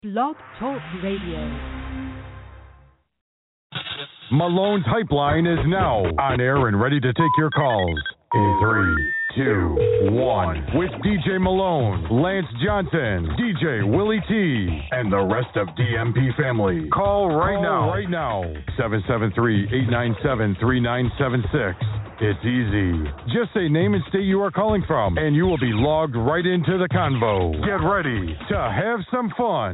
Blog Talk Radio. Malone Pipeline is now on air and ready to take your calls. In 3, 2, 1. With DJ Malone, Lance Johnson, DJ Willie T, and the rest of DMP family. Call right now. 773-897-3976. It's easy. Just say name and state you are calling from, and you will be logged right into the convo. Get ready to have some fun.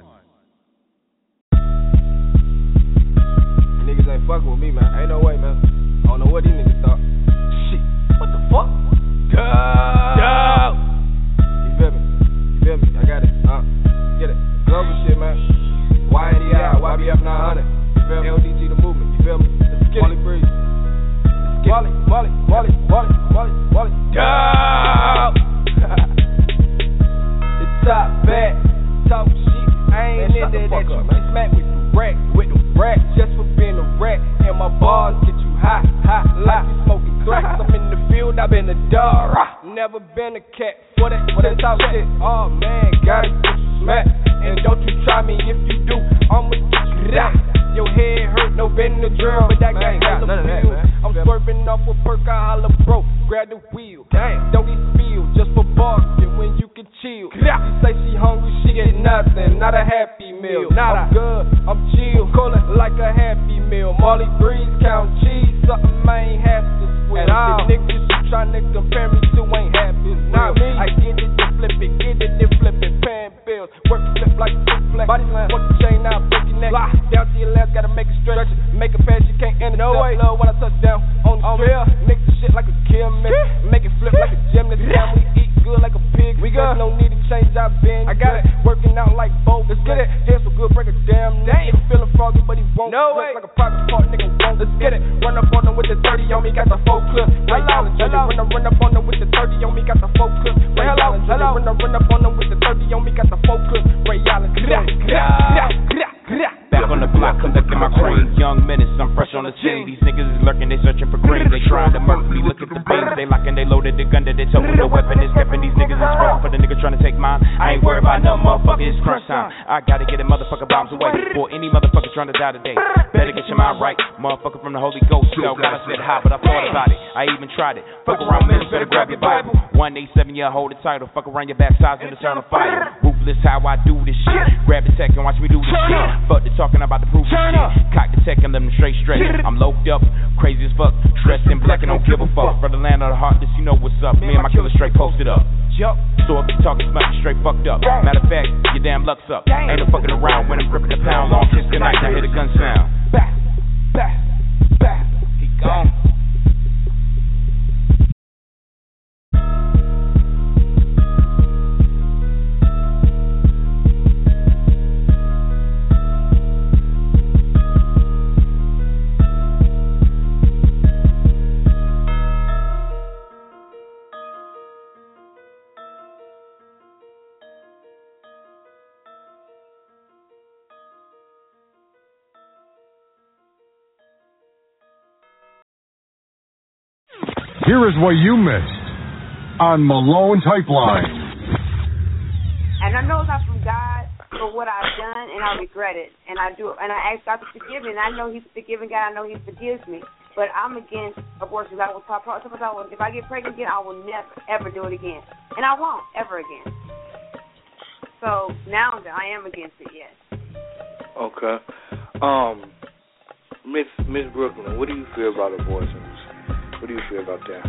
Niggas ain't fucking with me, man. Ain't no way, man. I don't know what these niggas thought. Shit. What the fuck? Go! You feel me? I got it. Get it. Global shit, man. YNDI, YBF 900. You feel me? LDG the movement. You feel me? Let's get it. Breeze. Wally. Go! The top back. Talk shit. I ain't into that. You get smacked with the rack. Just for being a rat. And my bars get you hot. Like you smoking threats. I'm in the field, I've been a dog. Never been a cat. For that talk shit. Oh man, gotta get you smacked. And don't you try me if you do, I'ma get you that. Your head hurt, no bend the drill, but that gang got none of that, man. I'm swerving off a perk, I holla bro, grab the wheel. Damn, don't eat feel, just for bargain when you can chill. She say she hungry, she get nothing, not a happy meal. I'm good, I'm chill, call it like a happy meal. Molly Breeze, count cheese, something I ain't have to squeal. The niggas you tryna compare me to ain't happy, not me. I get it, then flip it, paying bills. Work flip like flip, body slam, work the chain out, break your neck. Down to your left, gotta make it stretch. Make it fast, you can't end it. No way. Love when I touch down on the strip. Mix the shit like a kill mix. Make it flip like a gymnast. Family eat good like a pig. We got no need to change our bend. I got it working out like both. Let's get it. Dance so good, break a damn neck. Feeling froggy, but he won't. No way. Like a private part, nigga won't. Let's get it. Run up on him with the 30 on me, got the 4 clip. Ray Allen Jr. Run up on him with the 30 on me, got the 4 clip. Ray Allen Jr. Run up on him with the 30 on me, got the 4 clip. Ray Allen Jr. Back on the block, collecting my cream. Young menace, I'm fresh on the scene. These niggas is lurking, they searching for green. They trying to murk me, look at the beams. They locking, they loaded the gun that they told me the weapon is stepping. These niggas is wrong for the nigga trying to take mine. I ain't worried about no motherfucker, it's crunch time. I gotta get a motherfucker bombs away. For any motherfucker trying to die today, better get your mind right. Motherfucker from the Holy Ghost, yo, gotta sit high, but I thought about it. I even tried it. Fuck around, minutes, better grab your Bible. 187 year hold the title. Fuck around your backside and eternal fire. Ruthless how I do this shit. Grab the tech and watch me do this shit. Fuck the talking about the proof shit. Cock the tech and let them straight. I'm loped up, crazy as fuck. Dressed in black and don't give a fuck. For the land of the heartless, you know what's up. Me and my killer straight posted up. So if you talking smack, you straight fucked up. Matter of fact, your damn luck's up. Ain't no fucking around when I'm ripping the pound. Long kiss goodnight, I hear the gun sound. Back. He gone. Here is what you missed on Malone Pipeline. And I know it's not from God for what I've done, and I regret it. And I ask God to forgive me, and I know He's a forgiving God. I know He forgives me. But I'm against abortions. I will talk about if I get pregnant again, I will never, ever do it again. And I won't, ever again. So now I am against it, yes. Okay. Miss Brooklyn, what do you feel about abortions? What do you feel about that?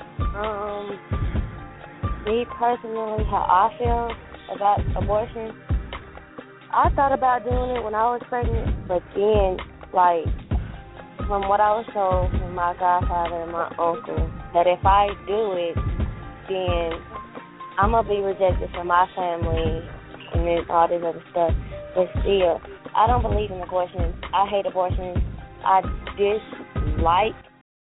Me personally, how I feel about abortion, I thought about doing it when I was pregnant, but then, like, from what I was told from my godfather and my uncle, that if I do it, then I'm going to be rejected from my family and then all this other stuff. But still, I don't believe in abortion. I hate abortion. I dislike.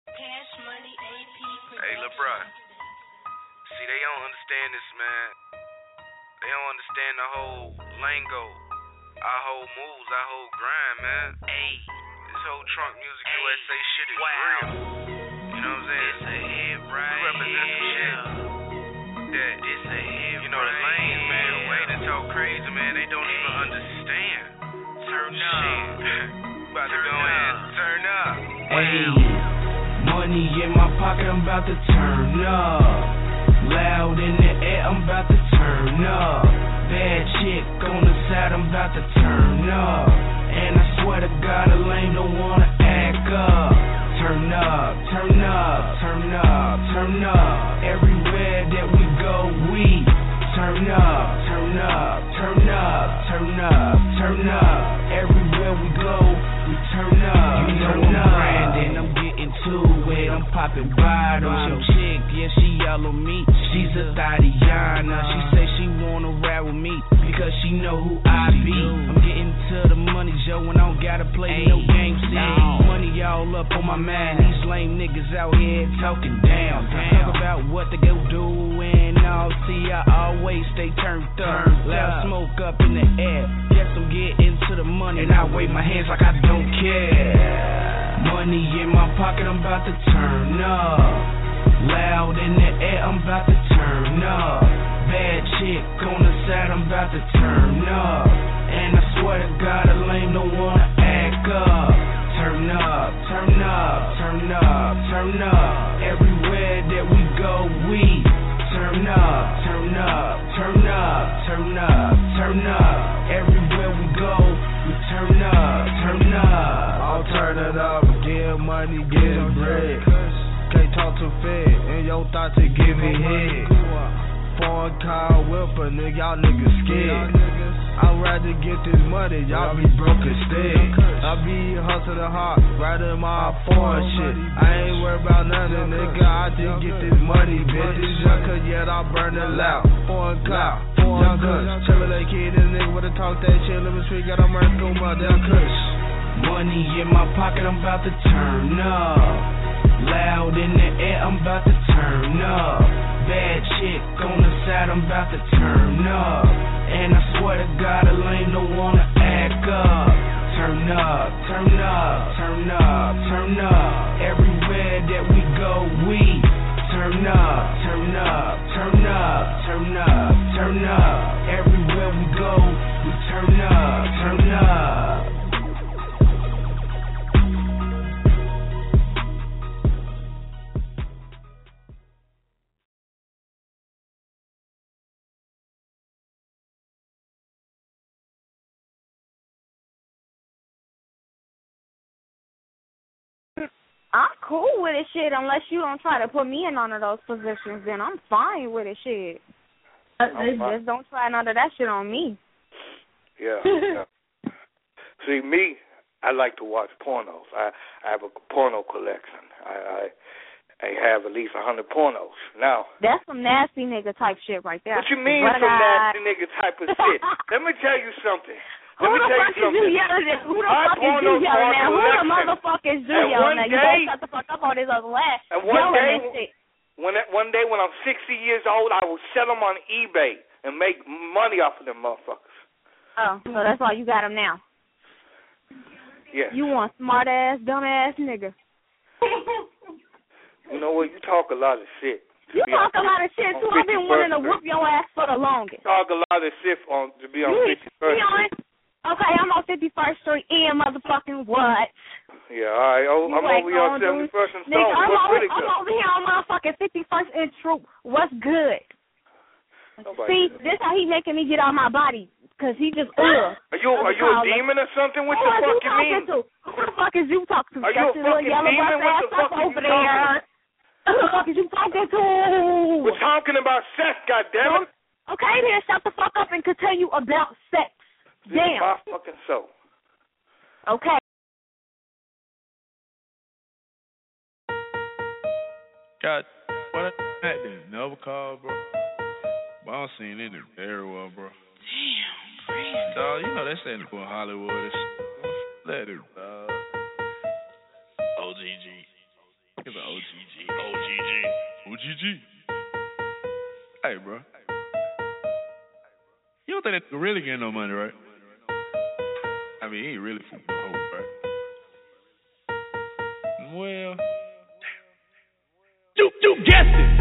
Hey, LeBron. See, they don't understand this, man. They don't understand the whole lingo, our whole moves, our whole grind, man. Hey, this whole Trunk Music USA shit is real. You know what I'm saying? It's a hit right here. Represent some shit that it's a hit. You know, the lanes, man, the way they talk crazy, man, they don't even understand. about to go in. Turn up. Hey, money in my pocket, I'm about to turn up. Loud in the air, I'm about to turn up. Bad chick on the side, I'm about to turn up. And I swear to God, a lame don't wanna act up. Turn up, turn up, turn up, turn up. Everywhere that we go, we turn up, turn up, turn up, turn up, turn up. Everywhere we go, we turn up. You know I'm Brandon, I'm getting to it. I'm popping bottles. Your chick, yeah, she yell on me. She's a Tatiana. She say she wanna ride with me because she know who I be. I'm getting to the money, Joe, and I don't gotta play no games. Money all up on my mind. These lame niggas out here talking down. Talk about what they go do and all. See, I always stay turned up. Loud smoke up in the air. Yes, I'm getting to the money, and I wave my hands like I don't care. Money in my pocket, I'm about to turn up. Loud in the air, I'm about to turn up. Bad chick on the side, I'm about to turn up. And I swear to God, a lame don't wanna act up. Turn up, turn up, turn up, turn up. Everywhere that we go, we turn up, turn up, turn up, turn up, turn up. Everywhere we go, we turn up, turn up. I'll turn it up, get money, get bread. Can't talk too fast, and your thoughts to give me head. Foreign car whipper, nigga, y'all niggas scared. I'd rather get this money, y'all be broke instead. I be hustling hard, riding my foreign shit. I ain't worried about nothing, nigga, I just get this money, bitch. This junker, yet I burn it loud. Foreign cloud, foreign kush. Chevrolet kid, this nigga with a talk that shit. Let me speak, got a murder through my damn kush. Money in my pocket, I'm about to turn up. Loud in the air, I'm about to turn up. Bad chick on the side, I'm about to turn up. And I swear to God, a lame don't wanna act up. Turn up, turn up, turn up, turn up. Everywhere that we go, we turn up, turn up, turn up, turn up, turn up. Everywhere we go, we turn up, turn up. I'm cool with it, shit, unless you don't try to put me in none of those positions, then I'm fine with it, shit. Just don't try none of that shit on me. Yeah. See, me, I like to watch pornos. I have a porno collection. I have at least 100 pornos. Now, that's some nasty nigga type shit right there. What you mean some nasty nigga type of shit? Let me tell you something. Who the fuck is you yelling at? Who the fuck is you yelling at? Who the motherfuckers do yelling at? You better shut the fuck up on this other laugh. And one day when I'm 60 years old, I will sell them on eBay and make money off of them motherfuckers. Oh, so that's why you got them now. Yeah. You want smart ass, dumb ass nigga. You know what? You talk a lot of shit. You talk a lot of shit too. I've been wanting to whoop your ass for the longest. Talk a lot of shit to be on 51st Street. Okay, I'm on 51st Street and motherfucking what? Yeah, all right. I'm over here on 71st and Stone. I'm over here on motherfucking 51st and Troop. What's good? See, this how he making me get out my body. Because he just, Are you a demon or something? What the fuck you mean? Who the fuck is you talking to? Are you a fucking demon? What the fuck are you talking to? Who the fuck is you talking to? We're talking about sex, goddammit. Okay, then shut the fuck up and continue about sex. This is my fucking soul. Okay. God, what that didn't never call, bro. But I don't seen it very well, bro. Damn, crazy. Dog, you know they say in Hollywood, it's let it, OGG. It's an OGG. Hey, bro. You don't think that really getting no money, right? I mean, he ain't really from the hope, right? Well, damn. You guessed it.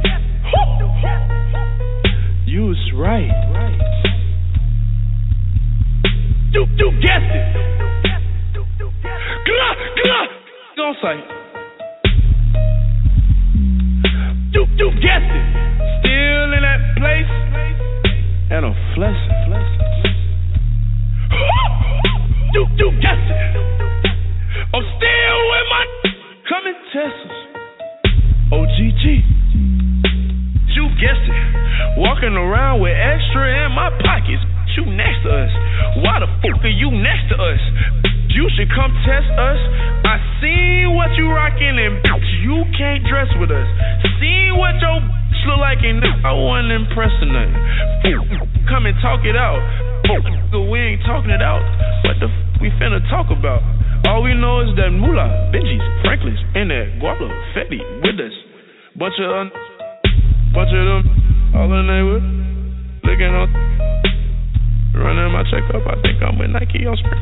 You was right. You guessed it. On sight. You guessed it. Still in that place. And I'm flexing. You guessed it. I'm still with my come and test us. OGG. You guessed it. Walking around with extra in my pockets. You next to us. Why the fuck are you next to us? You should come test us. I seen what you rockin' and bitch, you can't dress with us. Seen what your bitch look like and I wasn't impressed enough. Come and talk it out. We ain't talking it out. What the we finna talk about? All we know is that Moolah, Benji's, Franklin's, and that Guala, Fetty with us. Bunch of them, all in the neighborhood, looking on, running my checkup. I think I'm with Nike on spring.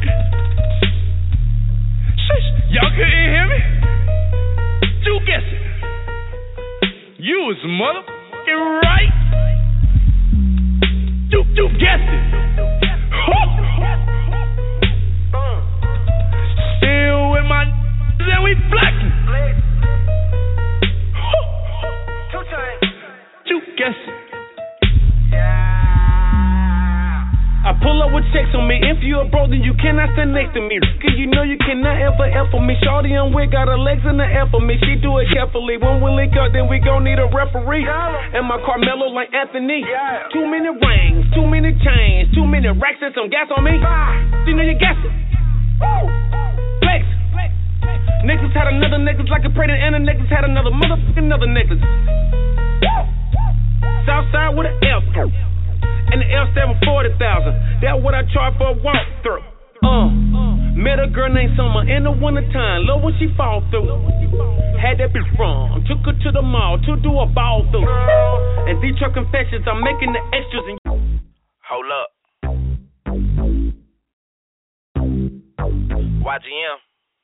Y'all couldn't hear me? You guessed it. You was motherfucking right. You guessed it. Still with my and we blackin'. You guessed it. I pull up with checks on me. If you a bro, then you cannot stand next to me. Cause you know you cannot ever for me. Shorty on wig, got her legs in the air for me. She do it carefully. When we link up, then we gon' need a referee. And my Carmelo like Anthony. Too many rings, too many chains, too many racks and some gas on me. You know you guessed it. Flex. Necklace had another necklace like a predator, and a necklace had another another necklace. Southside with an L. And the L stand for 40,000. That's what I charge for a walkthrough. Met a girl named Summer in the wintertime. Love when she fall through. Had that bitch wrong. Took her to the mall to do a ball through. And these truck confessions, I'm making the extras. And hold up. YGM.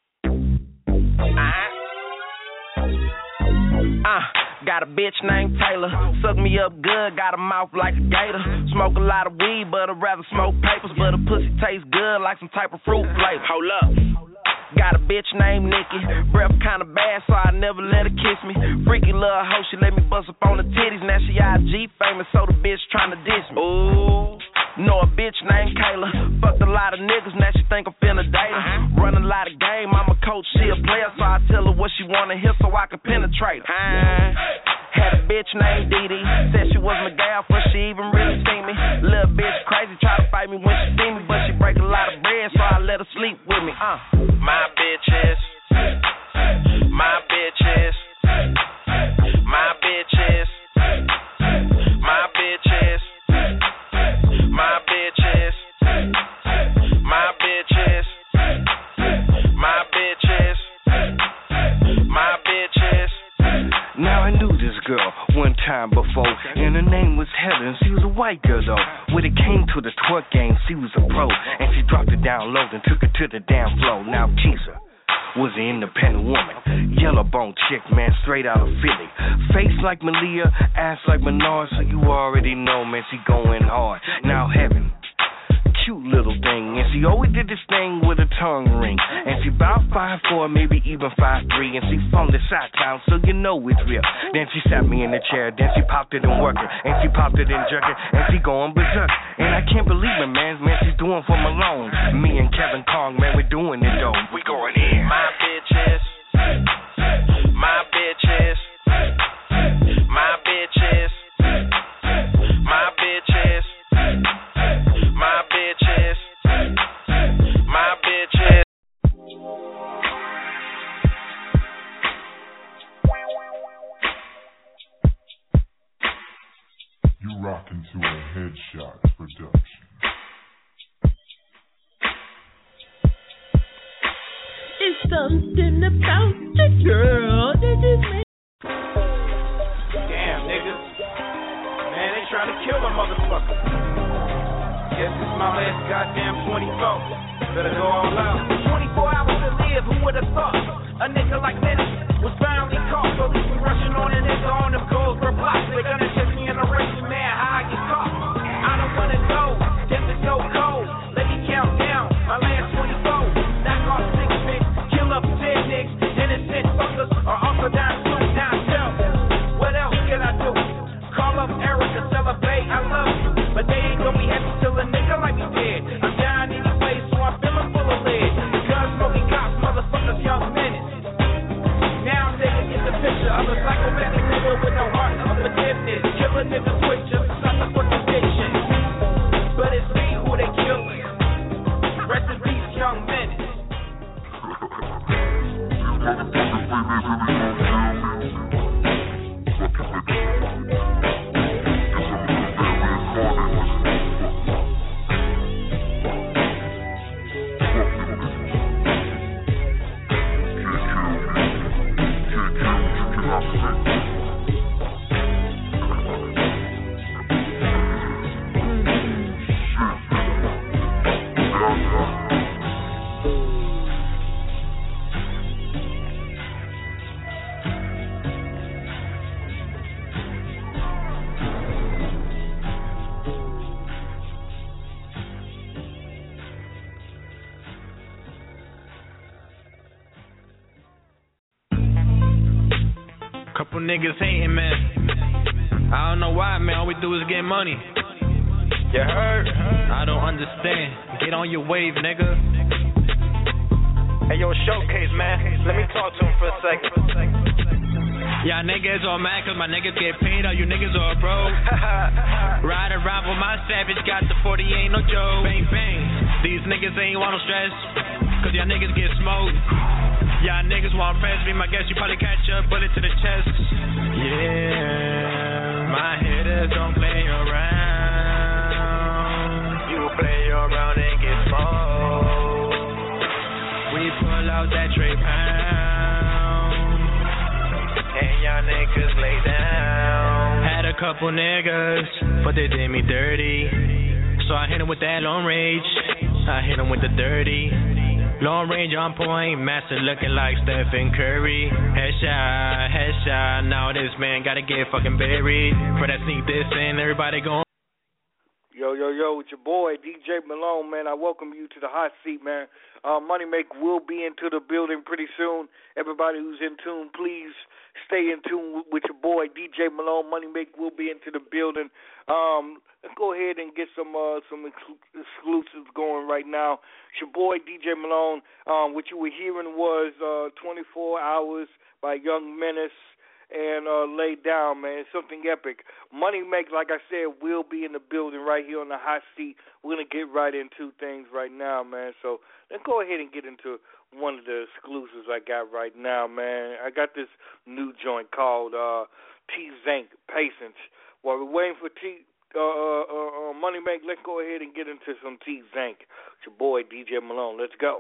Got a bitch named Taylor, suck me up good, got a mouth like a gator. Smoke a lot of weed, but I'd rather smoke papers. But a pussy tastes good like some type of fruit flavor. Hold up. Got a bitch named Nikki, breath kinda bad, so I never let her kiss me. Freaky little hoe, she let me bust up on the titties. Now she IG famous, so the bitch tryna diss me. Ooh. Know a bitch named Kayla, fucked a lot of niggas, now she think I'm finna date her. Run a lot of game, I'm a coach, she a player, so I tell her what she wanna hear so I can penetrate her. Had a bitch named Dee Dee, said she was my gal before she even really seen me. Little bitch crazy, try to fight me when she see me, but she break a lot of bread, so I let her sleep with me. My bitches, my bitches, my bitches, my bitches. My bitches, my bitches, my bitches, my bitches. Now I knew this girl one time before, and her name was Heather, and she was a white girl though. When it came to the twerk game, she was a pro, and she dropped it down low and took it to the damn floor. Now Keisha was an independent woman, yellow bone chick, man, straight out of Philly. Face like Malia, ass like Menard, so you already know, man, she going hard. Now Heaven, cute little thing, and she always did this thing with a tongue ring. And she about 5'4", maybe even 5'3", and she from the side town, so you know it's real. Then she sat me in the chair, then she popped it and worked it, and she popped it and jerked it, and she going berserk. And I can't believe it, man, she's doing for Malone. Me and Kevin Kong, man, we're doing it though. We going in. My bitches, my bitches, my bitches, my bitches, my bitches, my bitches. You rockin' to a Headshot production. It's something about the girl that just makes. Damn, niggas. Man, they trying to kill a motherfucker. Guess it's my last goddamn 24. Better go all out. 24 hours to live, who would have thought? A nigga like Lenny was finally caught. So we rushing on a nigga on them Goldsboro blocks. They're gonna check me in a race, man, how I get caught. I don't wanna know, death is so cold. Let me count down, my last 24. Knock off 6 bits, kill couple niggas hating, man. I don't know why, man. All we do is get money. You heard? I don't understand. Get on your wave, nigga. Hey, yo, Showcase, man. Let me talk to him for a second. Y'all niggas all mad cause my niggas get paid. All you niggas all broke. Ride around with my savage. Got the 40, ain't no joke. Bang, bang. These niggas ain't want no stress. Cause y'all niggas get smoked. Y'all niggas want press me. My guess you probably catch a bullet to the chest. Yeah. My hitters don't play around. Play around and get smoked. We pull out that Trey Pound, and y'all niggas lay down. Had a couple niggas, but they did me dirty. So I hit them with that long range. I hit them with the dirty. Long range on point, master looking like Stephen Curry. Headshot, headshot. Now this man gotta get fucking buried. For that sneak this in, everybody going. Yo, it's your boy, DJ Malone, man. I welcome you to the hot seat, man. Money Make will be into the building pretty soon. Everybody who's in tune, please stay in tune with your boy, DJ Malone. Money Make will be into the building. Let's go ahead and get some exclusives going right now. It's your boy, DJ Malone. What you were hearing was 24 Hours by Young Menace and Lay Down, man. It's something epic. Money Make, like I said, will be in the building right here on the hot seat. We're going to get right into things right now, man. So let's go ahead and get into one of the exclusives I got right now, man. I got this new joint called T-Zank, Patience. While we're waiting for Money Make, let's go ahead and get into some T-Zank. It's your boy, DJ Malone. Let's go.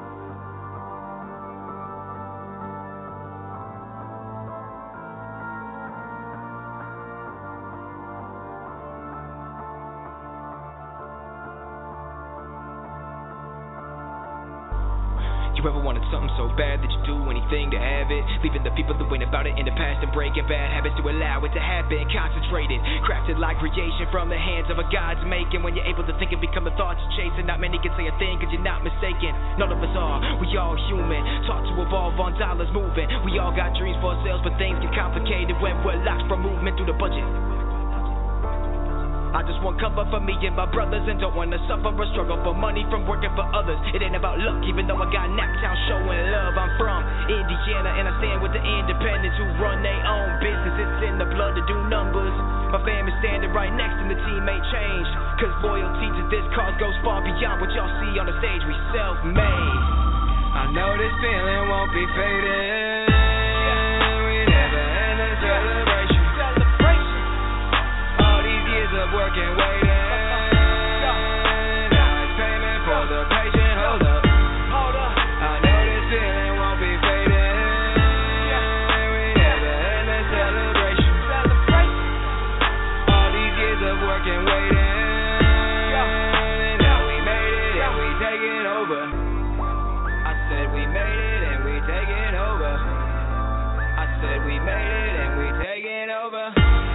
You ever wanted something so bad that you do anything to have it? Leaving the people that went about it in the past and breaking bad habits to allow it to happen. Concentrated, crafted like creation from the hands of a God's making. When you're able to think and become the thoughts you're chasing, not many can say a thing because you're not mistaken. None of us are, we all human, taught to evolve on dollars moving. We all got dreams for ourselves, but things get complicated when we're locked from movement through the budget. I just want cover for me and my brothers and don't want to suffer or struggle for money from working for others. It ain't about luck, even though I got Naptown showing love. I'm from Indiana and I stand with the independents who run their own business. It's in the blood to do numbers. My fam is standing right next and the team ain't changed. Cause loyalty to this cause goes far beyond what y'all see on the stage. We self-made. I know this feeling won't be fading. We never end the celebration. Of working, waiting. Now it's payment for the patient. Hold up. I know this feeling won't be fading. We never end the celebration. All these years of working, waiting. Now we made it and we taking over. I said we made it and we taking over. I said we made it and we taking over.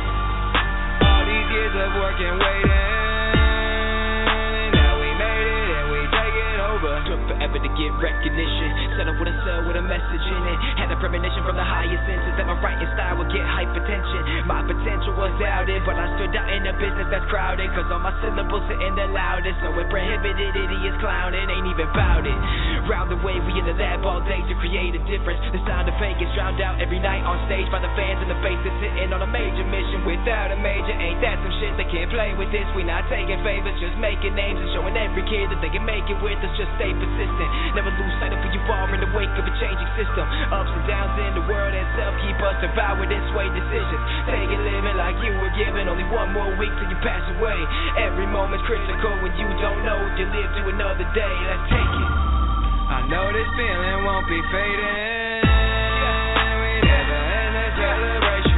Years of working, waiting. Now we made it and we taking over. Took forever to get recognition. Settled with a cell with a message in it. Had a premonition from the highest senses that my writing style would get hypertension. My potential was doubted, but I stood out in a business that's crowded. Cause all my syllables hitting the loudest. So it prohibited idiots clowning, ain't even bout it. Round the way, we in the lab all day to create a difference. The sound of fake gets drowned out every night on stage by the fans in the bass that's sitting on a major mission. Without a major, ain't that some shit? They can't play with this. We not taking favors, just making names and showing every kid that they can make it with us. Just stay persistent, never lose sight of who you are in the wake of a changing system. Ups and downs in the world itself keep us devoured and sway decisions. Take it living like you were given only one more week till you pass away. Every moment's critical when you don't know if you live to another day. Let's take it. I know this feeling won't be fading. We never end the celebration.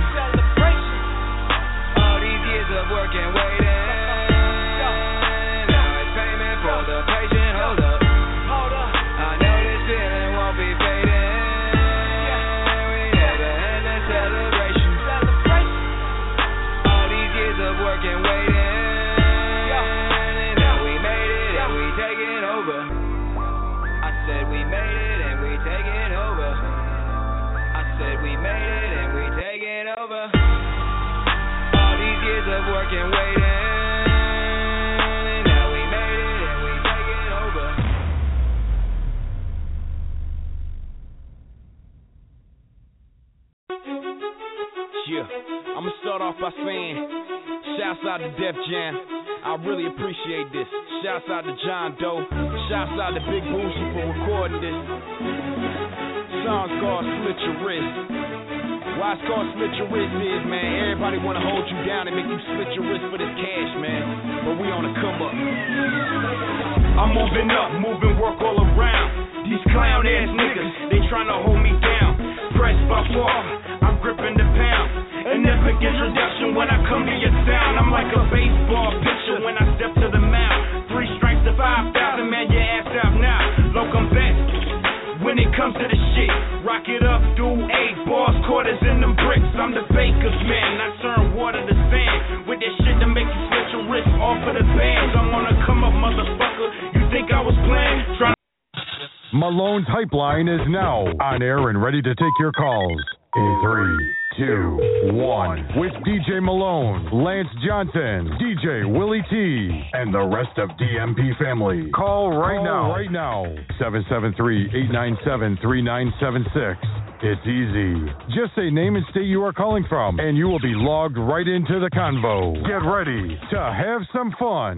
All these years of working, waiting. Now it's payment for the patient. Hold up. I know this feeling won't be fading. We never end the celebration. All these years of working, waiting. Now we made it and we taking over. I said we made it and we taking over. I said we made it and we taking over. All these years of work and waiting, and now we made it and we taking over. Yeah, I'ma start off by saying, shouts out to Def Jam. I really appreciate this. Shouts out to John Doe. Shouts out to Big Boosie for recording this. Song's called Split Your Wrist. Why it's called Split Your Wrist is, man, everybody wanna hold you down and make you split your wrist for this cash, man. But we on the come up. I'm moving up, moving work all around. These clown ass niggas, they tryna hold me down. Pressed by far, I'm gripping the pound. An epic introduction when I come to your town. I'm like a baseball pitcher when I step to the mound. 3 strikes to 5,000, man, your ass out now. Locum best when it comes to the shit. Rock it up, do 8 balls, quarters in them bricks. I'm the baker's man, I turn water to sand. With that shit to make you split your wrist off of the bands. I'm on a come up, motherfucker. You think I was playing? Malone's Pipeline is now on air and ready to take your calls. In 3, 2, 1. With DJ Malone, Lance Johnson, DJ Willie T, and the rest of DMP family. Call right now. 773-897-3976. It's easy. Just say name and state you are calling from, and you will be logged right into the convo. Get ready to have some fun.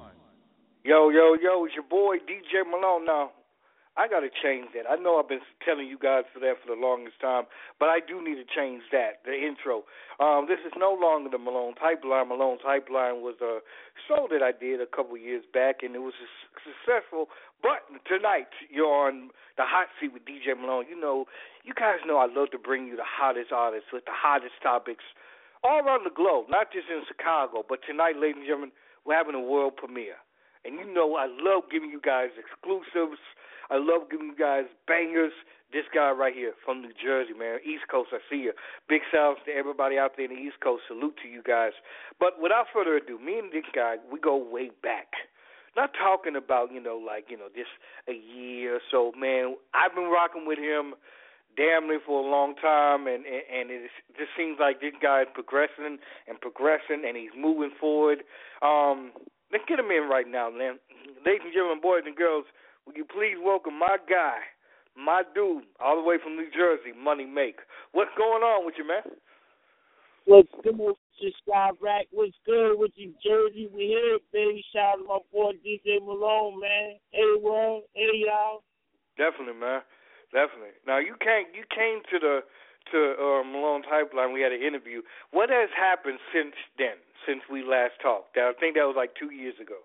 Yo, it's your boy DJ Malone now. I got to change that. I know I've been telling you guys for that for the longest time, but I do need to change that, the intro. This is no longer the Malone Pipeline. Malone's Pipeline was a show that I did a couple years back, and it was successful. But tonight, you're on the hot seat with DJ Malone. You guys know I love to bring you the hottest artists with the hottest topics all around the globe, not just in Chicago. But tonight, ladies and gentlemen, we're having a world premiere. And I love giving you guys exclusives. I love giving you guys bangers. This guy right here from New Jersey, man, East Coast, I see you. Big shouts to everybody out there in the East Coast. Salute to you guys. But without further ado, me and this guy, we go way back. Not talking about, just a year or so, man. I've been rocking with him damn near for a long time, and it just seems like this guy is progressing, and he's moving forward. Let's get him in right now, man. Ladies and gentlemen, boys and girls, will you please welcome my guy, my dude, all the way from New Jersey, Money Make. What's going on with you, man? What's good with you, Skyrack? What's good with you, Jersey? We here, baby. Shout out to my boy DJ Malone, man. Hey, world. Hey, y'all. Definitely, man. Definitely. Now, you came to Malone's Pipeline. We had an interview. What has happened since then, since we last talked? I think that was like 2 years ago.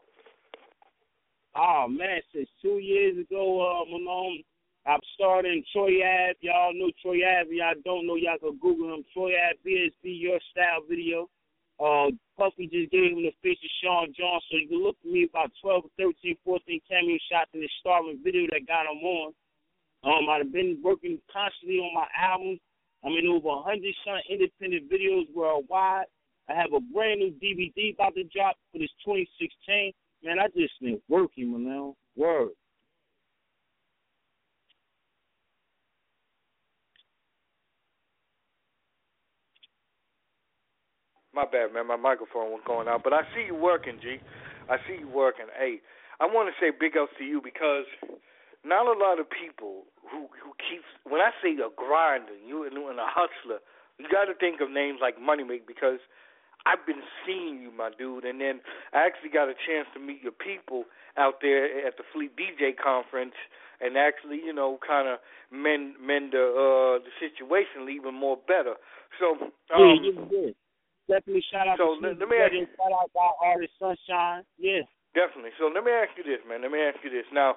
Oh, man, since 2 years ago, Malone, I've started in Troy Ave. Y'all know Troy Ave. Y'all don't know, y'all can Google him. Troy Ave BSB, Your Style video. Puffy just gave him the face of Sean John, so you can look at me about 12, 13, 14 cameo shots in the starring video that got him on. I've been working constantly on my album. I'm in over 100 independent videos worldwide. I have a brand new DVD about to drop for this 2016. Man, I just been working, man. Word. My bad, man. My microphone was going out. But I see you working, G. I see you working. Hey, I want to say big ups to you because not a lot of people who keeps, when I say a grinder, you and a hustler, you got to think of names like Money Make because I've been seeing you, my dude, and then I actually got a chance to meet your people out there at the Fleet DJ conference and actually, kind of mend the situation even more better. So, yeah, you did. Definitely shout out to shout out to our artist Sunshine. Yeah. Definitely. So let me ask you this, man. Now,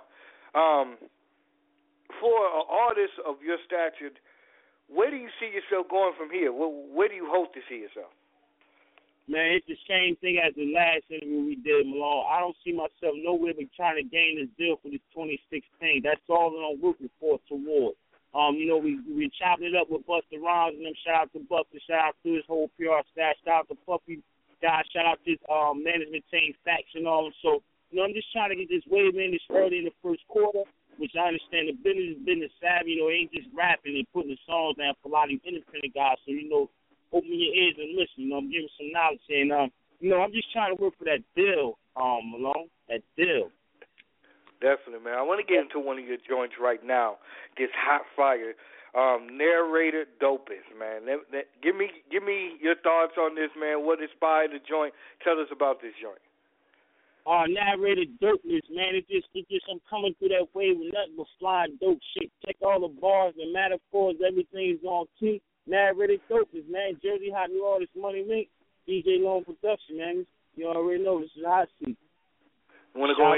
for an artist of your stature, where do you see yourself going from here? Where do you hope to see yourself? Man, it's the same thing as the last interview we did, Malone. I don't see myself nowhere but trying to gain this deal for this 2016. That's all that I'm working for toward. We chopped it up with Busta Rhymes and them. Shout out to Busta. Shout out to his whole PR staff. Shout out to Puffy. Guys, shout out to his management team, Facts and all. So, I'm just trying to get this wave in this early in the first quarter, which I understand the business savvy. It ain't just rapping and putting the songs down for a lot of independent guys. So, open your ears and listen. You know, I'm giving some knowledge, and you know, I'm just trying to work for that deal, Malone. That deal. Definitely, man. I want to get into one of your joints right now. This hot fire. Narrator Dopest, man. Give me your thoughts on this, man. What inspired the joint? Tell us about this joint. Narrator Dopeness, man. It just I'm coming through that wave with nothing but flying dope shit. Check all the bars and metaphors, everything's on key. Narrator Dopeness, man. Jersey Hot New Orleans Money Mink, DJ Long Production, man. You already know this is Hot Seat. You want to go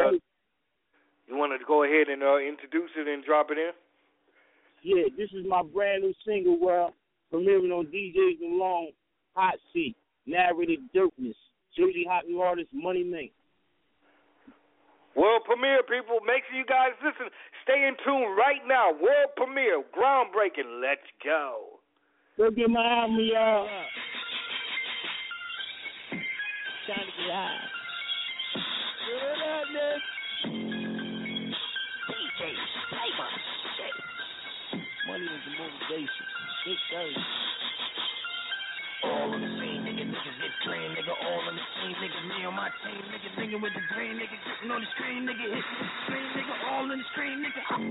ahead and introduce it and drop it in? Yeah, this is my brand new single, premiering on DJ Malone, Hot Seat, Narrated Dopeness, Jersey Hot New Artist, Money Mink. World premiere, people. Make sure you guys listen. Stay in tune right now. World premiere, groundbreaking. Let's go. Go get my album, y'all. Trying to get high. Good on this. DJ, play my shit. Money is the motivation. Big thing. All on the same nigga, niggas get trained, nigga. All on the same nigga, me on my team, nigga with the green, nigga getting on the screen, nigga hit the screen, nigga all in the screen, nigga hop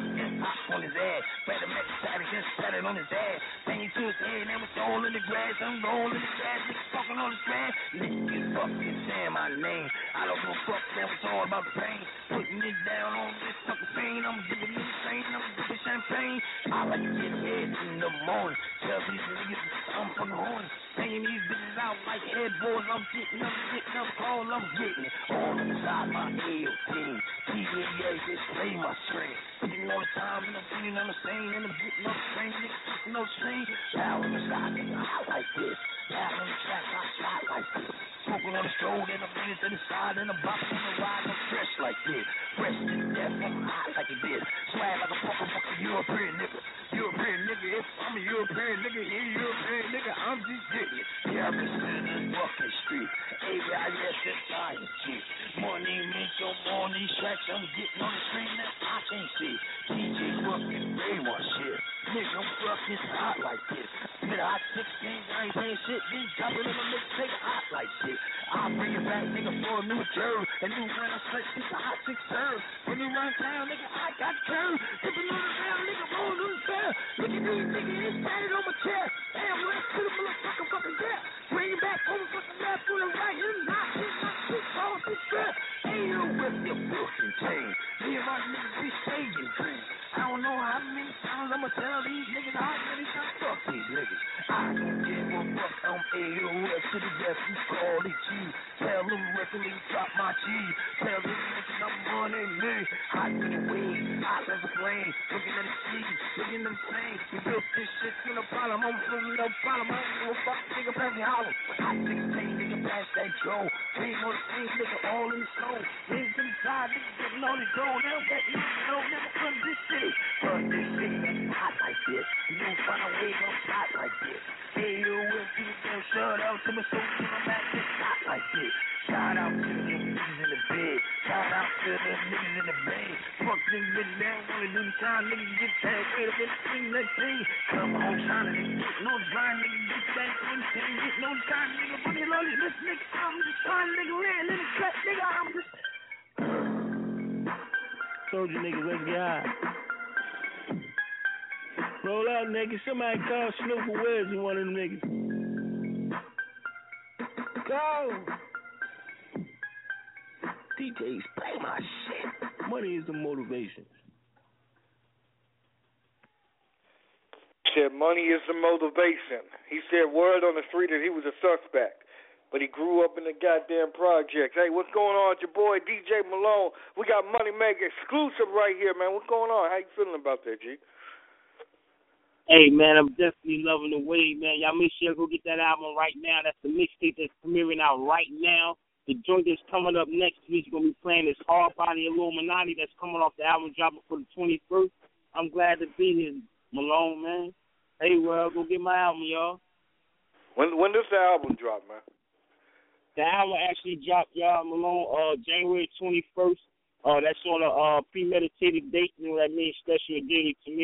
on his ass. Better make it savage, just set it on his ass. Bang to his head, now it's all in the grass. I'm rolling in the grass, nigga fucking on the grass. Nigga fucking saying my name. I don't give a fuck, now it's all about the pain. Putting it down on this fucking pain. I'm giving it pain, I'm giving champagne. I like to get head in the morning. Tell these niggas I'm from the horn. Paying these bitches out like head boys. I'm getting up, all I'm getting it. All inside my AO team. TVA, just play my string. Getting all the time, and I'm being on the scene, and I'm getting on the screen, nigga, getting on the screen. Now on the side, nigga, hot like this. Now on the track, I shot like this. Smoking on the stroll, and I'm bringing to the side, and I'm bopping on the ride, I'm fresh like this. Fresh to death, I'm hot like this. Swag like a fucking European nigga. European nigga, if I'm a European nigga, European nigga, I'm just getting it. Yeah, I've been sitting in fucking street. AIS and science shit. Money means no more on these tracks. I'm getting on the screen that I can't see. DJ's working, they want shit. Nigga, I'm fucking hot like this. Spit hot 16, I ain't saying shit. These jumping in my mixtape hot like shit. I'll bring it back, nigga, for a new curve. A new round of sex, it's a hot 6 serve. When you run down, nigga, I got curve. Dipping on the ground, nigga, rolling on the bell. Look at these niggas, it's standing on my chair. Damn, let's put a motherfucking fucking death. Bring it back on the fucking left, on the right, and not all this stress. Ain't no with your fucking chain. Me and my niggas be saving dreams. I don't know how many times I'ma tell these niggas how many times fuck these niggas. I don't give a fuck, I'm AOS to the death, you call it G. Tell them recently drop my cheese. Tell them niggas I'm running me. Hot in the wave, hot as a flame. Looking at the sea, looking at the same. We built this shit to no problem, I'm from no problem. I don't give a fuck, nigga, pass me hollow. Hot 16, nigga, pass that Joe. We ain't on the same nigga, all in the snow. Niggas to the side, niggas getting on the go. They don't get no, never come to this city. But this city ain't hot like this. You don't find a way I'm hot like this. AOS, people don't shout out to my soldiers, I'm at this hot like this. Shout out to them niggas in the bed. Shout out to them niggas in the bed. Fuck niggas bitch down, wanna do the time, niggas get tagged. Wait a minute, thing, next thing. Come on, trying to get no grind, nigga, get back on the thing, get no time, nigga. Put me low, this nigga, I'm just trying to nigga land in the cut, nigga, I'm just. Told you niggas, let's get high. Roll out, nigga. Somebody call Snoop or Where's one of them niggas. Go! DJs, play my shit. Money is the motivation. Said money is the motivation. He said word on the street that he was a suspect, but he grew up in the goddamn projects. Hey, what's going on? It's your boy DJ Malone. We got Money Make exclusive right here, man. What's going on? How you feeling about that, G? Hey, man, I'm definitely loving the wave, man. Y'all make sure to go get that album right now. That's the mixtape that's premiering out right now. The joint that's coming up next week, you're going to be playing this Hard Body Illuminati that's coming off the album dropping for the 21st. I'm glad to be here, Malone, man. Hey, well, go get my album, y'all. When does the album drop, man? The album actually dropped, y'all, Malone, January 21st. That's on a premeditated date. You know, that means special daily to me.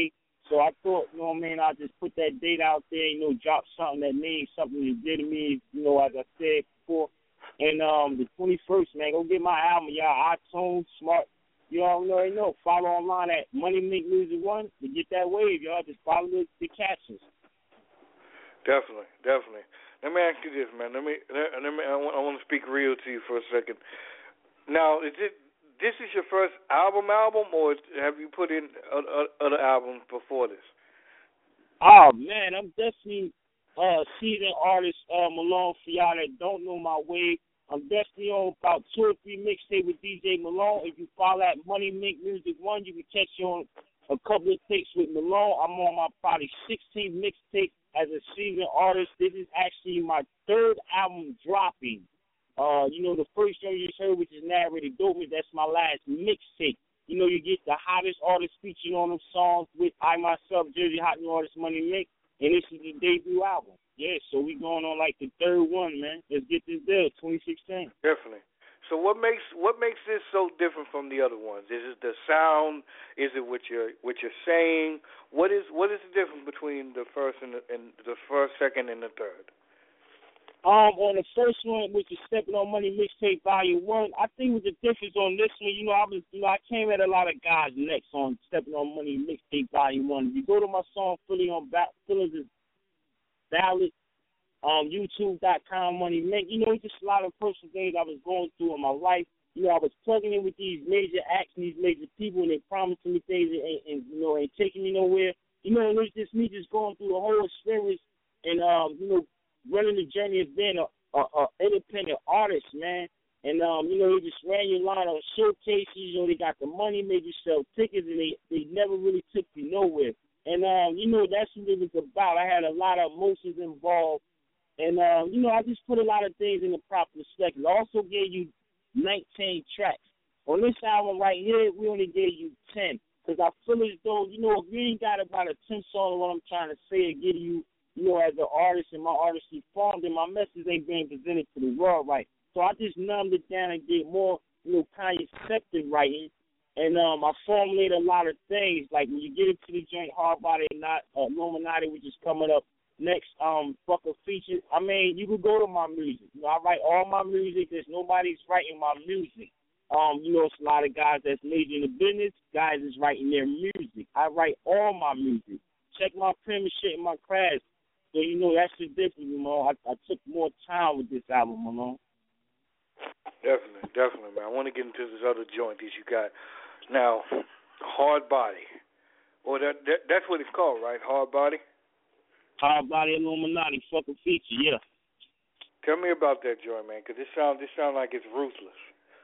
So I thought, you know what I mean, I'll just put that date out there, you know, drop something that means something that did to me, you know, as I said before. And the 21st, man, go get my album, y'all. iTunes, Smart. You already know. Follow online at Money Make Music 1 to get that wave, y'all. Just follow the captions. Definitely. Let me ask you this, man. I want to speak real to you for a second. Now, this is your first album, or have you put in other albums before this? Oh man, I'm definitely seasoned artist, Malone. For y'all that don't know my way, I'm definitely on about 2 or 3 mixtapes with DJ Malone. If you follow at Money Make Music 1, you can catch you on a couple of takes with Malone. I'm on my probably 16th mixtape as a seasoned artist. This is actually my 3rd album dropping. You know, the first song you just heard, which is Narrated Dope, that's my last mixtape. You know, you get the hottest artists featured on them songs with I myself, Jersey Hot New Artist Money Make, and this is the debut album. Yeah, so we going on like the 3rd one, man. Let's get this deal, 2016. Definitely. So what makes this so different from the other ones? Is it the sound? Is it what you're saying? What is the difference between the first and the first, second, and the third? On the first one, which is Stepping on Money Mixtape Volume 1, I think with the difference on this one, I came at a lot of guys next on Stepping on Money Mixtape Volume 1. If you go to my song Feelings is Valid, YouTube.com Money Make, it's just a lot of personal things I was going through in my life. I was plugging in with these major acts and these major people, and they promising me things and ain't taking me nowhere. And it's just me just going through the whole experience and, running the journey of being a independent artist, man. And, they just ran your line on showcases. They got the money, made you sell tickets, and they never really took you nowhere. And, that's what it was about. I had a lot of emotions involved. And, I just put a lot of things in the proper perspective. I also gave you 19 tracks. On this album right here, we only gave you 10. Because I feel as though, if you ain't got about a 10 song of what I'm trying to say and give you, as an artist and my artistry formed, and my message ain't being presented to the world right. So I just numbed it down and did more, conceptive writing. And I formulated a lot of things, like when you get into the joint Hard Body Illuminati, which is coming up next, fucker feature. I mean, you can go to my music. I write all my music. There's nobody's writing my music. It's a lot of guys that's major in the business, guys that's writing their music. I write all my music. Check my penmanship and my craft. So, that's the difference, I took more time with this album, Definitely, man. I want to get into this other joint that you got. Now, Hard Body. Well, that's what it's called, right? Hard Body? Hard Body Illuminati, fucking feature, yeah. Tell me about that joint, man, because this sound like it's ruthless.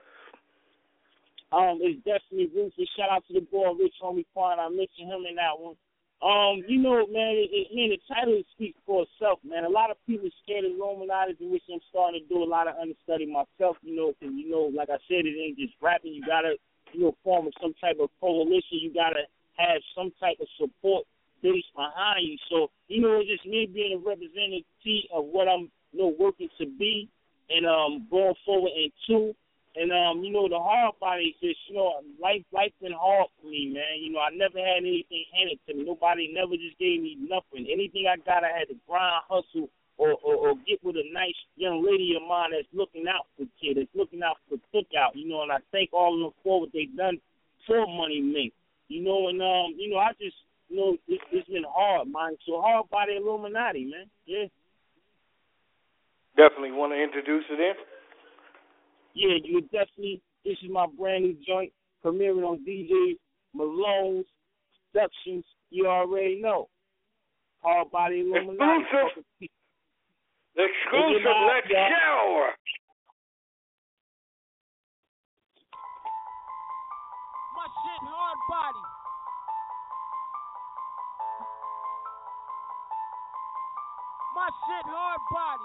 It's definitely ruthless. Shout out to the boy, Rich Homie Quan. I mentioned him in that one. Man, the title speaks for itself, man. A lot of people are scared of Illuminati, which I'm starting to do a lot of understudy myself, because, like I said, it ain't just rapping. You got to, form some type of coalition. You got to have some type of support base behind you. So, it's just me being a representative of what I'm, working to be and going forward into. And, the hard body is just, life been hard for me, man. I never had anything handed to me. Nobody never just gave me nothing. Anything I got, I had to grind, hustle, or get with a nice young lady of mine that's looking out for kids, that's looking out for cookout, and I thank all of them for what they've done for Money Make. I just, it's been hard, man. So Hard Body Illuminati, man. Yeah. Definitely want to introduce it in? Yeah, you definitely. This is my brand new joint, premiering on DJ Malone's Productions. You already know. Hard Body Illuminati. Exclusive. Let's go. My shit, Hard Body. My shit, Hard Body.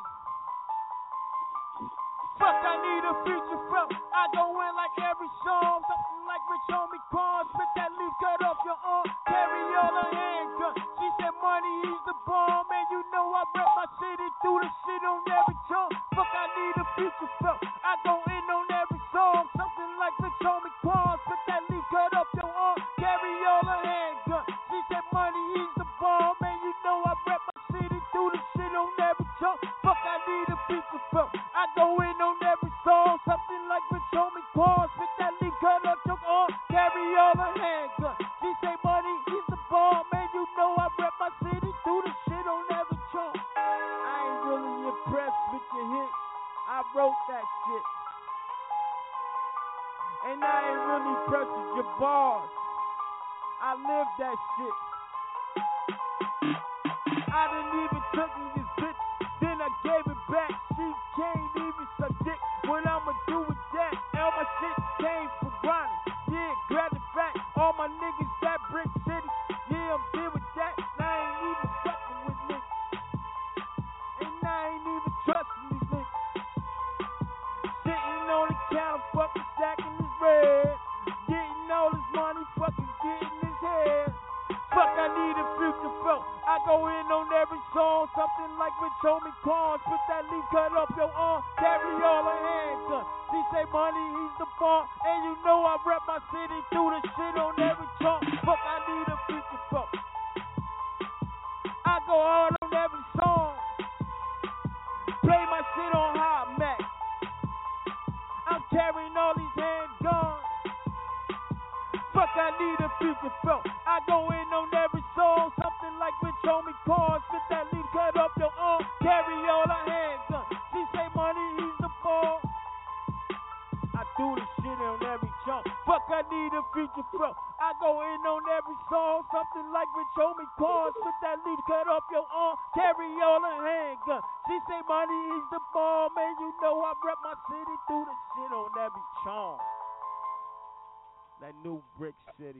Fuck, I need a feature film. I go in like every song, something like Rich Homie Quan. Spit that leaf, cut off your arm, carry all a handgun. She said money, he's the bomb, and I rep my city through the shit on every tongue. Fuck, I need a feature film. I go in on every song, something like Rich Homie Quan. Spit that leaf, cut off your arm, carry all a handgun. She said money, wrote that shit. And I ain't really pressing your bars. I lived that shit. I didn't even took me this bitch, then I gave it back. She can't even suck dick. What I'ma do with that? All my shit came from grinding. Yeah, grab the fact. All my niggas that Brick City. Yeah, I'm deal with that. And I ain't even fucking with niggas. And I ain't even trusting these niggas. Sitting on the counter, fucking stacking this bread. Getting all this money, fucking getting his head. Fuck, I need a future flow. I go in on every song, something like Rich Homie Quan. Spit that leaf, cut off your arm, carry all her handgun. She say money, he's the bomb, and you know I rep my city through the shit on every chunk. Fuck, I need a future flow. I go hard on every song. Play my shit on high max. I'm carrying all these handguns. Fuck, I need a future flow. I go in on every song, something like Rich Homie Quan. Spit that leaf, cut off your arm, carry all her handguns. She say money, he's the ball. I do the shit on every jump. Fuck, I need a future flow. I go in on every song, something like Rich Homie Quan. Spit that leaf, cut off your arm, carry all her handguns. She say money, he's the ball. Man, you know I rep my city through the shit on every charm. That new Brick City.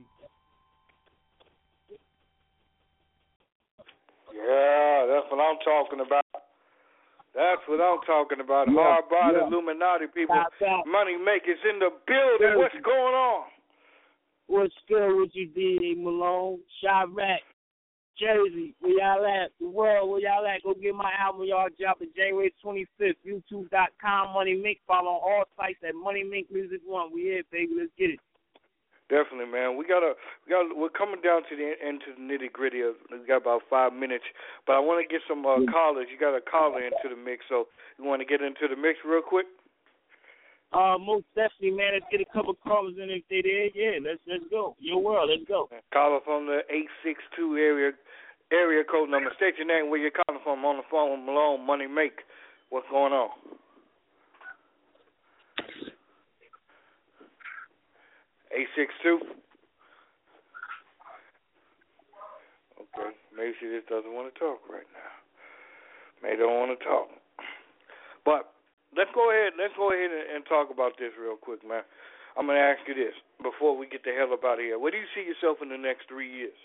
Yeah, that's what I'm talking about. That's what I'm talking about. Yeah, Hard-body yeah. Illuminati people. Stop. Money makers in the building. What's going on? What's good with you, D.A. Malone? Chirac, Jersey, where y'all at? The world, where y'all at? Go get my album, y'all. Dropping January 25th. YouTube.com, Money Mink. Follow on all sites at Money Mink Music 1. We here, baby. Let's get it. Definitely, man. We're coming down to the into the nitty gritty. We got about 5 minutes, but I want to get some callers. You got a caller into the mix, so you want to get into the mix real quick? Most definitely, man. Let's get a couple callers in if they there. Yeah, let's go. Your world, let's go. Caller from the 862 area code number. State your name, where you're calling from. On the phone with Malone, Money Make. What's going on? 862. Okay, maybe she just doesn't want to talk right now. Maybe don't want to talk. But let's go ahead and talk about this real quick, man. I'm going to ask you this before we get the hell up out of here. Where do you see yourself in the next 3 years?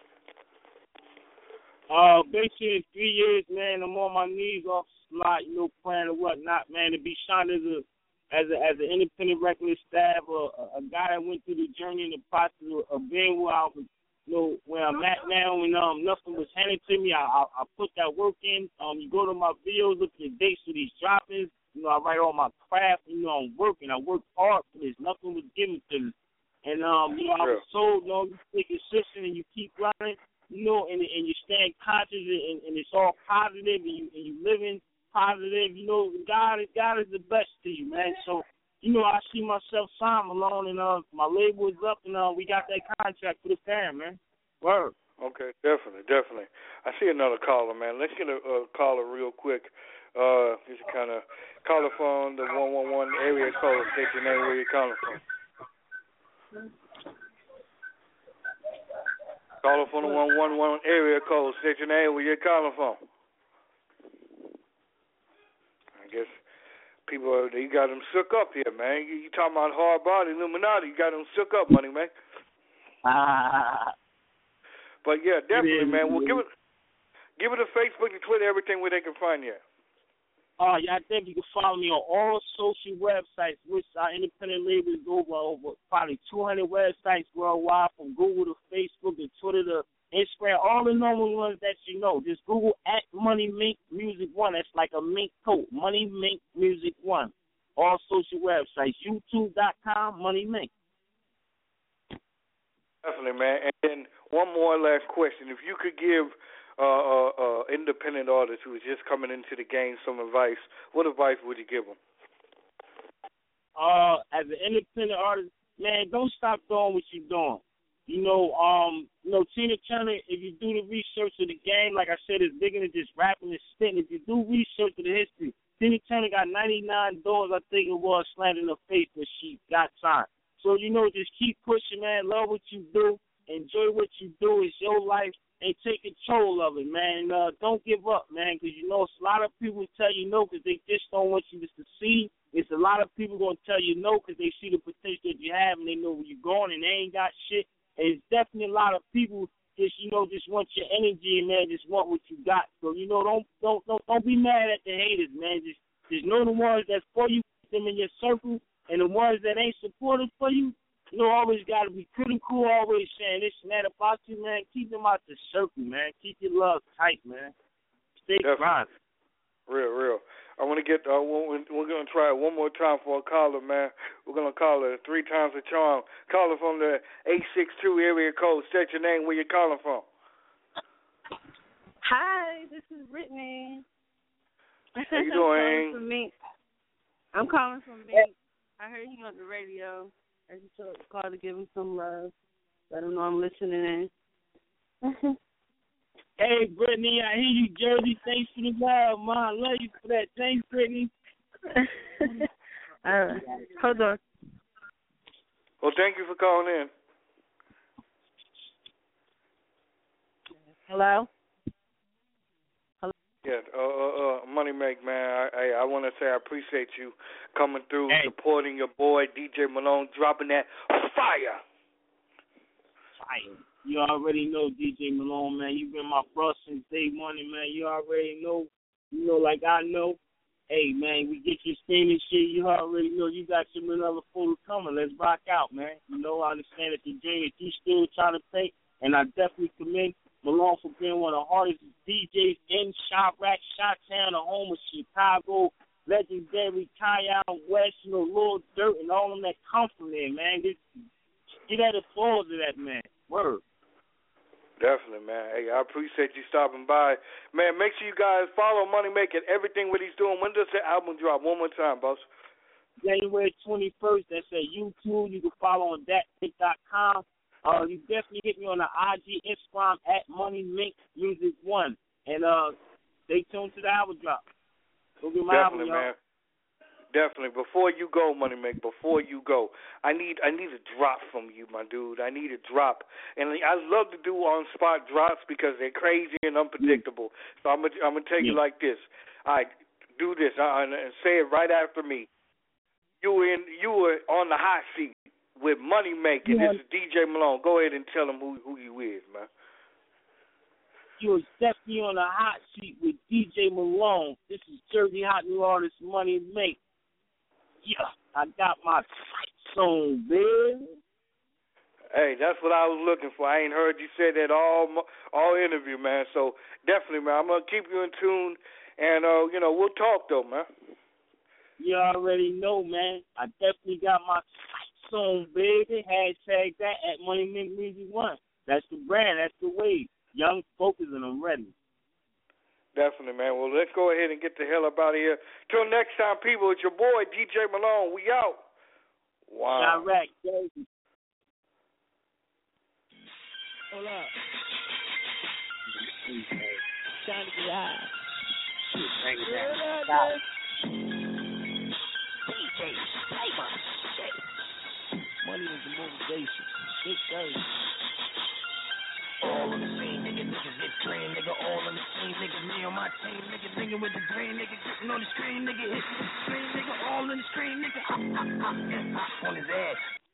Basically in 3 years, man, I'm on my knees off slot, playing or whatnot, man, to be signed as an independent record staff, a guy that went through the journey and the process of being where I was, where I'm at now, and nothing was handed to me. I put that work in. You go to my videos, look at the dates for these droppings. I write all my craft. I'm working. I work hard for this. Nothing was given to me. And I was told, you stay consistent and you keep running, and you staying conscious and it's all positive and you living positive, God is the best to you, man. So, I see myself signed Malone, and my label is up, and we got that contract for the fam, man. Word. Okay, definitely. I see another caller, man. Let's get a caller real quick. Just kind of caller from the 111 area code. State your name, where you're calling from. Caller from the 111 area code. State your name, where you're calling from. I guess people, you got them shook up here, man. You talking about hard-body Illuminati, you got them shook up, Money, man. But, yeah, definitely, man. Well, give it a Facebook and Twitter, everything where they can find you. Yeah, I think you can follow me on all social websites, which our independent label is over probably 200 websites worldwide, from Google to Facebook to Twitter to Instagram, all the normal ones that you know. Just Google at Money Mink Music 1. That's like a mink coat. Money Mink Music 1. All social websites. YouTube.com, Money Mink. Definitely, man. And then one more last question. If you could give independent artists who is just coming into the game some advice, what advice would you give them? As an independent artist, man, don't stop doing what you're doing. Tina Turner, if you do the research of the game, like I said, it's bigger than just rapping and spitting. If you do research of the history, Tina Turner got 99 doors, I think it was, slammed in her face when she got signed. So, just keep pushing, man. Love what you do. Enjoy what you do. It's your life. And take control of it, man. Don't give up, man, because, it's a lot of people tell you no because they just don't want you to succeed. It's a lot of people going to tell you no because they see the potential that you have and they know where you're going and they ain't got shit. And it's definitely a lot of people just want your energy and man, just want what you got. So don't be mad at the haters, man. Just know the ones that's for you, put them in your circle, and the ones that ain't supportive for you, always got to be critical. Always saying this and that about you, man. Keep them out the circle, man. Keep your love tight, man. Stay grinding. Real. I want to get. We're gonna try it one more time for a caller, man. We're gonna call her 3 times the charm. Caller from the 862 area code. State your name. Where you calling from? Hi, this is Brittany. How you doing? I'm calling from Mink. I heard you on the radio. I just called to give him some love. Let him know I'm listening in. Hey, Brittany, I hear you, Jersey. Thanks for the love, man. I love you for that. Thanks, Brittany. All right. Hold on. Well, thank you for calling in. Hello? Yeah, Money Make, man. I want to say I appreciate you coming through, supporting your boy, DJ Malone, dropping that fire. Fire. You already know DJ Malone, man. You've been my bro since day one, man. You already know. Like I know. Hey, man, we get you streaming shit. You already know you got some another photo coming. Let's rock out, man. I understand that the dream that you still trying to take, and I definitely commend Malone for being one of the hardest DJs in Chirac, Chi-Town, the home of Chicago, legendary Kyle West, Lil Dirt, and all of them that come from there, man. Get that applause to that, man. Word. Definitely, man. Hey, I appreciate you stopping by. Man, make sure you guys follow Money Maker and everything what he's doing. When does the album drop? One more time, boss. January 21st. That's at YouTube. You can follow on thatpic.com. You definitely hit me on the IG, Instagram, at MoneyMakeMusic1. And stay tuned to the album drop. Go get my Definitely, album, y'all. Man. Definitely. Before you go, Money Make, I need a drop from you, my dude. I need a drop. And I love to do on-spot drops because they're crazy and unpredictable. So I'm gonna tell you like this. All right, do this and say it right after me. You were on the hot seat with Money Make, and this is DJ Malone. Go ahead and tell them who you is, man. You was definitely on the hot seat with DJ Malone. This is Jersey Hot New Artist Money Make. Yeah, I got my sights on, baby. Hey, that's what I was looking for. I ain't heard you say that all interview, man. So definitely, man, I'm gonna keep you in tune, and we'll talk though, man. You already know, man. I definitely got my sights on, baby. Hashtag that at Money Make Music 1. That's the brand. That's the wave. Young, focused, and I'm ready. Definitely, man. Well, let's go ahead and get the hell up out of here. Till next time, people, it's your boy, DJ Malone. We out. Wow. Direct, Jersey. Hold up. Trying to get high. DJ, play my shit. Money is the motivation. Big Jersey. All on the same niggas get clean, nigga. All on the same niggas, me on my team, nigga with the green, nigga getting on the screen, nigga hit the screen, nigga all in the screen, nigga on his ass.